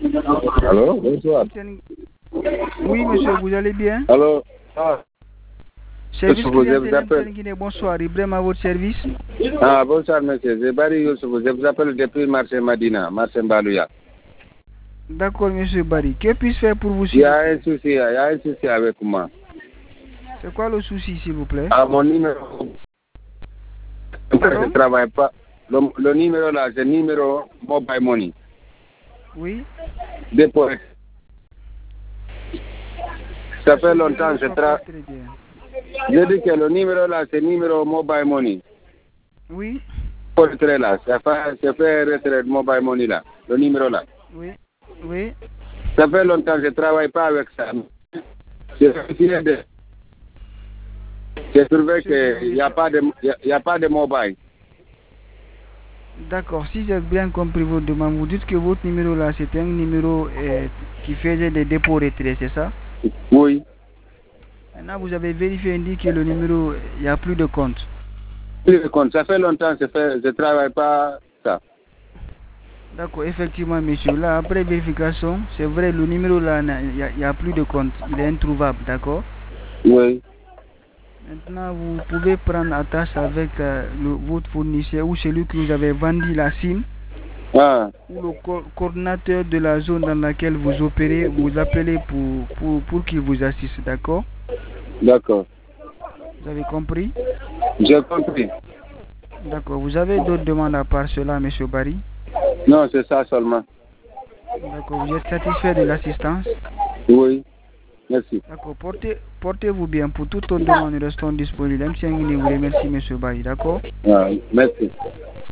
Allô, bonsoir. Oui, monsieur, vous allez bien? Allô, ah, Service Youssoufou, je clientèle vous appelle. MTN Guinée, bonsoir. Ibrahim à votre service. Ah, bonsoir, monsieur. C'est Barry Youssoufou. Je vous appelle depuis marché Madina, marché Mbalouya. D'accord, monsieur Barry. Que puis-je faire pour vous, Il s'il y vous a plaît? un souci, il y a un souci avec moi. C'est quoi le souci, s'il vous plaît? Ah, mon numéro, je Pardon? ne travaille pas. Le numéro là, c'est numéro mobile money. Oui? Dépôt. Ça fait Monsieur, je ne longtemps que je reçois pas travaille. très bien. Je dis que le numéro là, c'est numéro mobile money. Oui? Pour retrait là, ça fait retrait mobile money là, le numéro là. Oui? Oui? Ça fait longtemps que je ne travaille pas avec ça. J'ai trouvé qu'il n'y a pas de mobile. D'accord, si j'ai bien compris votre demande, vous dites que votre numéro là, c'est un numéro qui faisait des dépôts retraits, c'est ça? Oui. Maintenant, vous avez vérifié et dit que le numéro, il n'y a plus de compte. Ça fait longtemps que je ne travaille pas ça. D'accord, effectivement, monsieur. Là, après vérification, c'est vrai, le numéro là, il n'y a plus de compte. Il est introuvable, d'accord? Oui. Maintenant, vous pouvez prendre attache avec votre fournisseur ou celui qui vous avait vendu la SIM Ah, ou le coordinateur de la zone dans laquelle vous opérez, vous appelez pour qu'il vous assiste, d'accord? d'accord. Vous avez compris? J'ai compris. D'accord. Vous avez d'autres demandes à part cela, monsieur Barry? Non, c'est ça seulement. D'accord. Vous êtes satisfait de l'assistance? Oui. Merci. D'accord. Portez-vous bien. Pour toute autre demande, nous restons disponibles. M. Nguyen vous remercie, monsieur Barry. D'accord? Ah, merci.